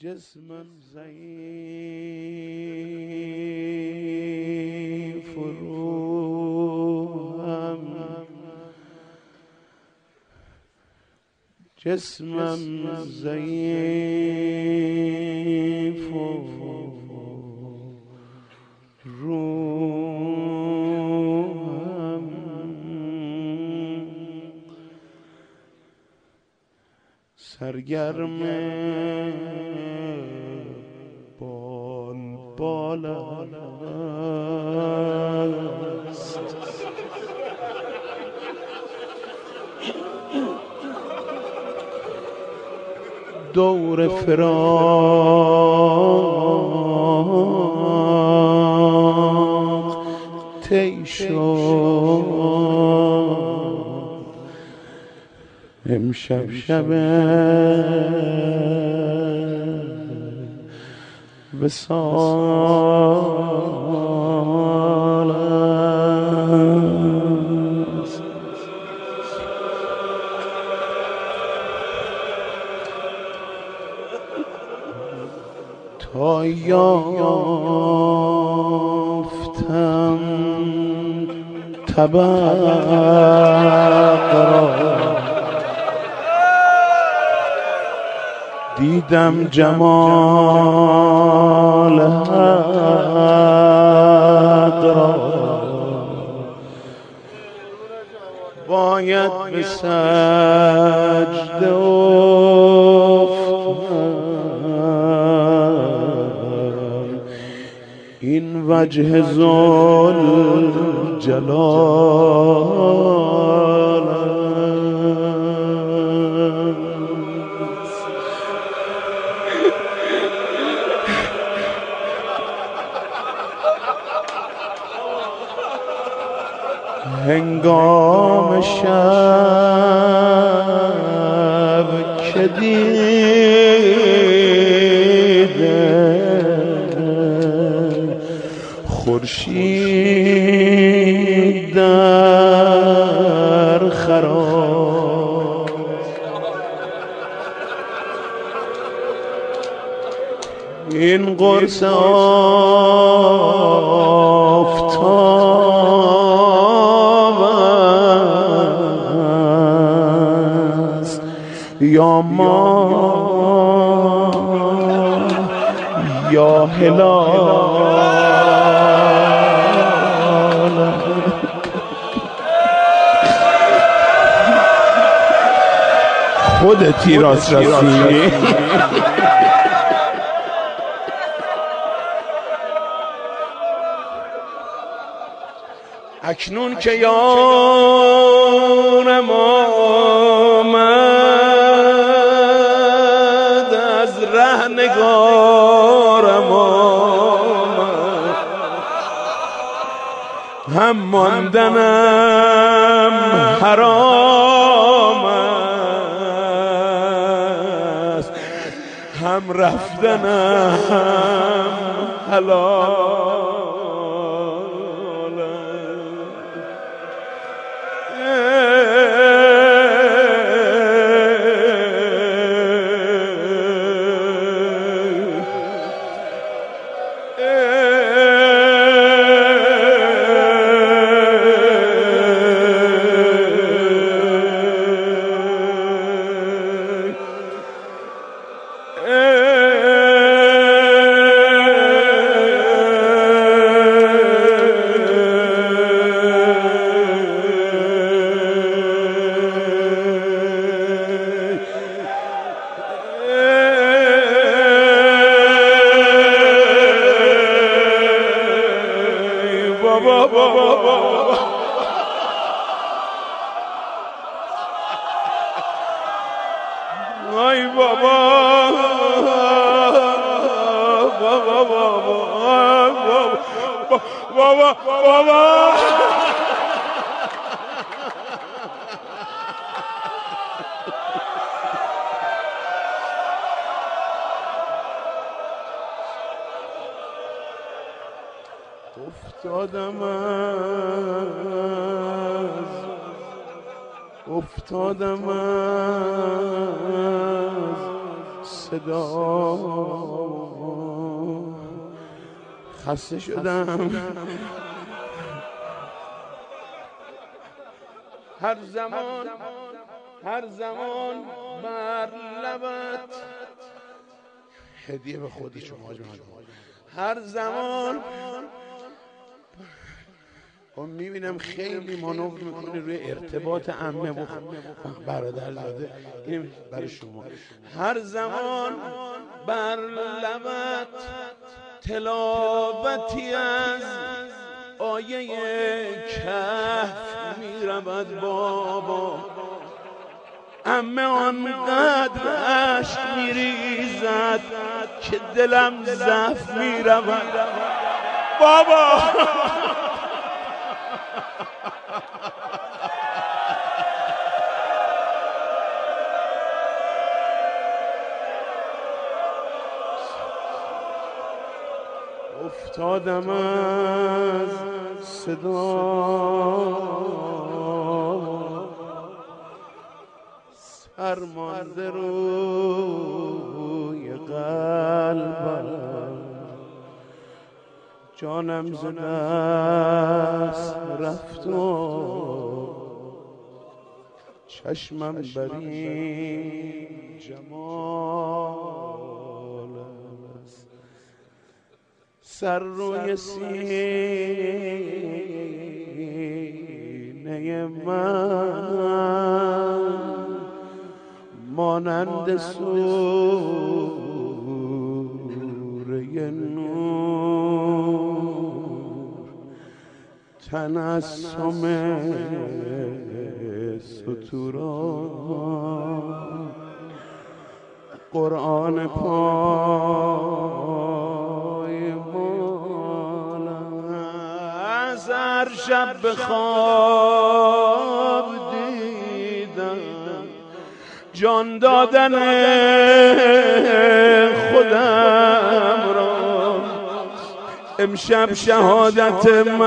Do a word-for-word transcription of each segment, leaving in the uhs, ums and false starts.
جسمم ضعیف و روحم جسمم ضعیف و روحم سرگرم بال بال است دور فراق طی شد امشب شب وصال است تا یافتم طبق را دیدم جمال حق را باید به سجده افتادم این وجه ذوالجلال هنگام شب که دیدم خورشید در خراب این قرص آفتاب است یا ما یا هلال خودتی راست راستی اکنون که یارم آمد از ره نگارم آمد هم ماندنم حرام است هم رفتنم حلال ای بابا بابا بابا بابا افتادم از افتادم از صدا خسته شدم. هر زمان هر زمان بر لبت هدیه به خودی شما جان. هر زمان من میبینم خیلی مانور میکنه روی ارتباط عمه و برادرزاده. این برای شما. هر زمان بر لبت تلاوتی از آیه کهف میرود بابا، عمه آنقدر عشق میریزد که دلم ضعف میرود بابا. افتادم از صدا سرمانده روی قلبم، جانم ز دست رفت و چشمم بر این جمال است. سر روی سینه من مانند سوره نور تنسم ستوران قرآن پای مال از هر شب به خواب دیدم جان دادن خودم را. امشب شهادت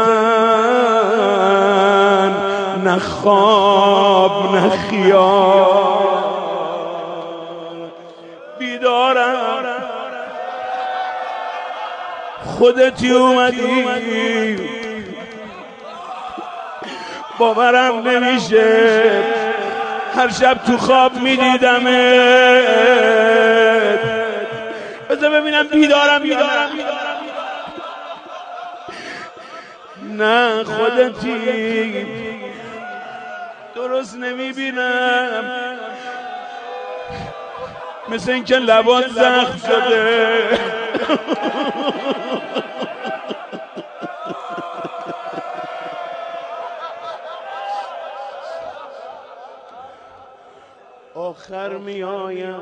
من نه خواب نه خیال، بیدارم خودتی اومدی، باورم نمیشه هر شب تو خواب میدیدمت. بذار ببینم بیدارم بیدارم نه خودتی، درست نمیبینم، مثل اینکه لبات زخم شده. آخر می آیم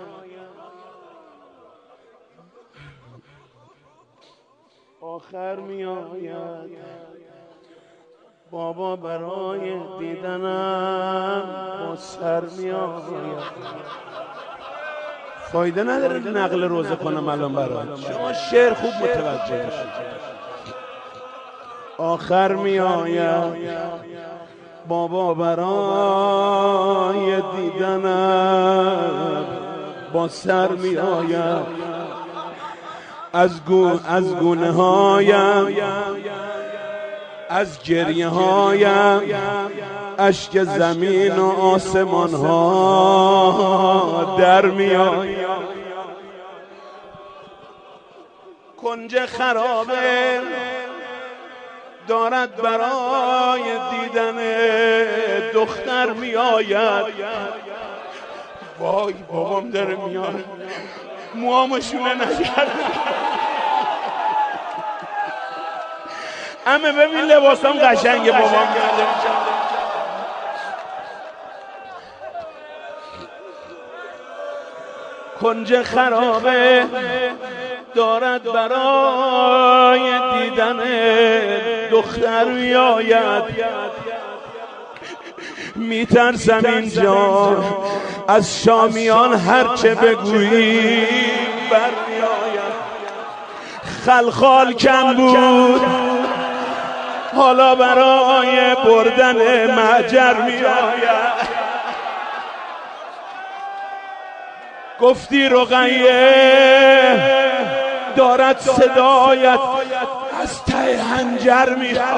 آخر می آید بابا برای دیدنم با سر می آید. فایده نداره نقل روزه کنم الان برات، شما شعر خوب متوجه بشید. آخر می آید بابا برای دیدنم با سر می آید. از گو از گونه هایم از گریه هایم اشک زمین و آسمان ها در می آید. کنج خرابه دارد برای دیدن دختر می آید. وای بابام داره میاد، موامشونه نگرد. همه ببین لباسام قشنگه، بابام میاد. کنج خرابه دارد برای دیدن دختر میآید. میترسم اینجا از شامیان هرچه بگویی برمیآید. خلخال کم بود حالا برای بردن معجر میآید. گفتی رقیه دارد صدایت از ته حنجر میخواد.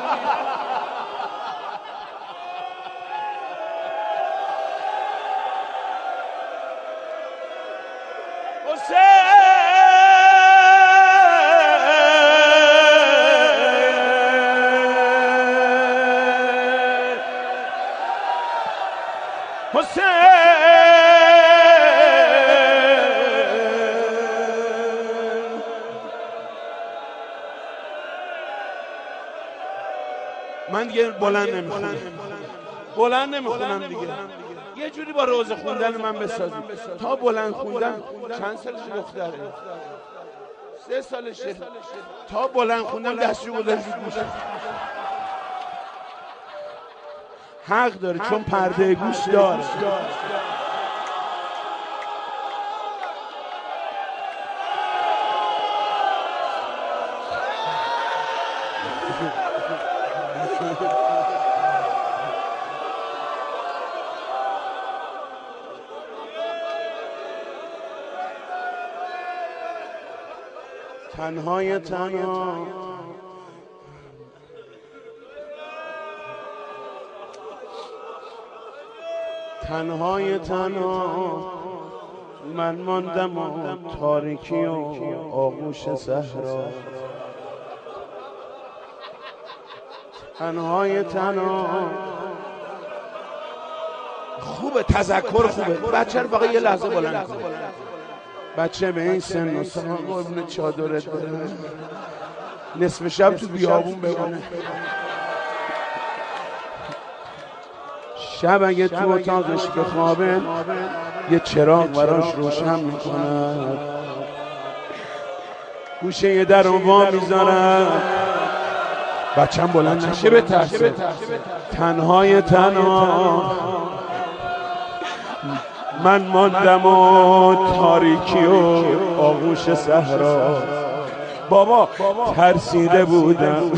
من دیگه بلند نمیخونم بلند نمیخونم دیگه، یه جوری با روزه خوندن من بسازیم. تا بلند خوندن چند سالش دختره؟ سه سالشه. تا بلند خوندم دستشو گذاشت رو گوشم. حق داره چون پرده گوش داره. تنهای تنها تنهای تنها من ماندم و تاریکی و آغوش صحرا. تنهای تنها خوبه، تذکر خوبه. بچه رو فقط یه لحظه بلند کن. بچه به این سن و سال قربون چادرت بره، نصف شب تو بیابون بمونه. شب اگه تو اتاقش بخوابه یه چراغ براش روشن میکنه، گوشه یه در رو وا میذارم، بچم بلند نشه به ترسه. تنهای تنها من ماندم و تاریکی و آغوش صحرا. بابا ترسیده بودم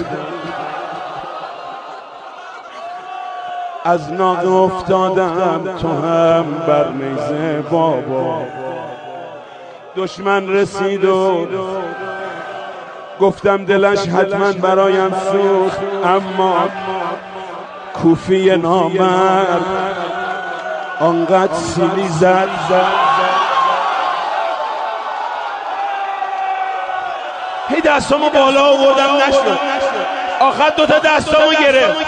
از ناقه افتادم تو هم بر نیزه بابا. دشمن رسید و گفتم دلش حتما برایم سوخت، اما کوفی نامرد آنقدر سیلی زد هی دستامو بالا آوردم نشد، آخر دوتا دستامو گرفت.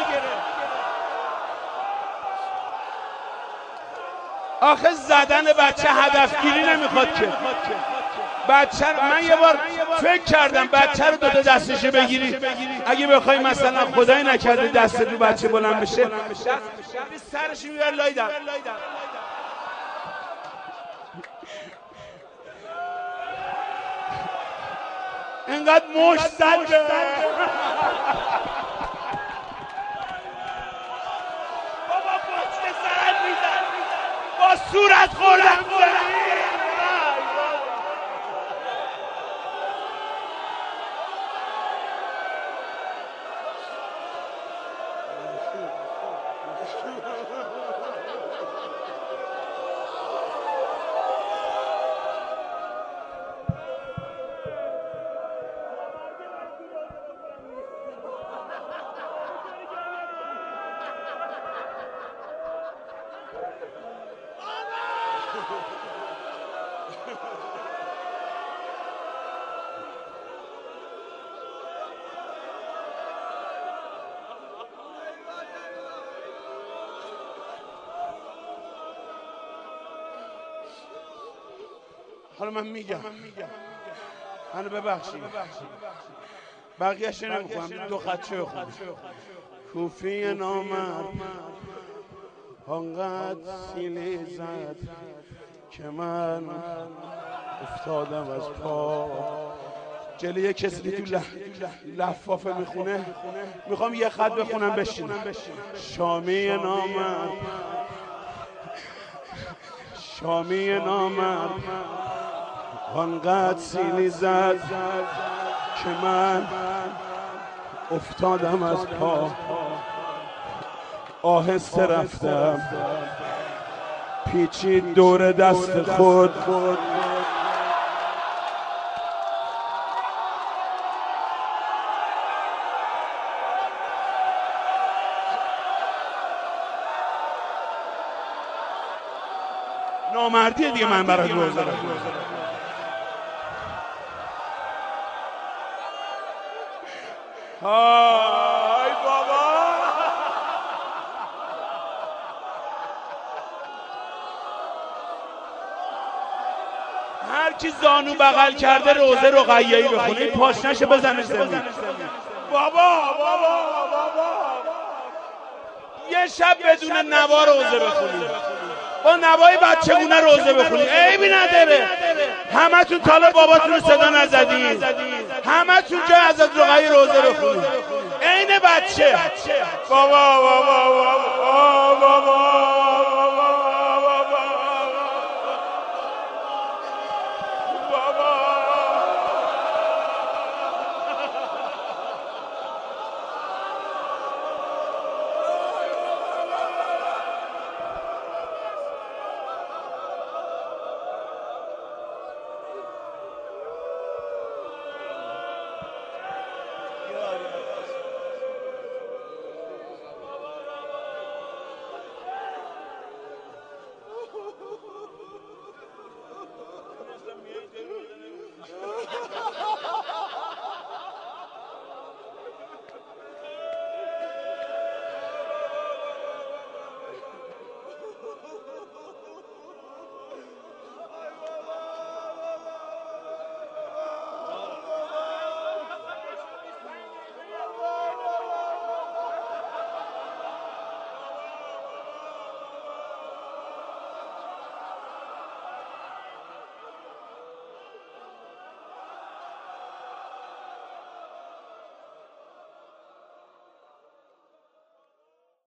آخه زدن بچه هدفگیری نمیخواد که. بچه من یه بار فکر کردم بچه رو دوتا دستشه بگیری، اگه بخوای مثلا خدای نکرده دست رو بچه بلند بشه سرش میبر لای در. اینقدر مشت زد بابا پشت سرت میزن با صورت خوردم. حالا من میگم، منو ببخشید، بقیه‌اش نمیخونم، دو خطه بخونم. کوفی نامرد آنقدر سیلی زد که من افتادم از پا. جلوی کسی تو لفافه میخونه، میخوام یه خط بخونم بشینم. شامی نامرد شامی نامرد آنقدر سیلی زد که من افتادم از پا. آهسته رفتم پیچید دور دست خود نامردیه دیگه من برای روزه بخونم. های بابا هر کی زانو بغل کرده روزه رقیه‌ای بخونه، این پاشنش بزنه زمین. بابا بابا بابا یه شب بدون نوا روزه بخونی، با نوای بچگونه روزه بخونی عیبی نداره. همتون طالب باباتون رو صدا نزدین، همتون جای حضرت رقیه روزه بخونی عین بچه. بابا بابا بابا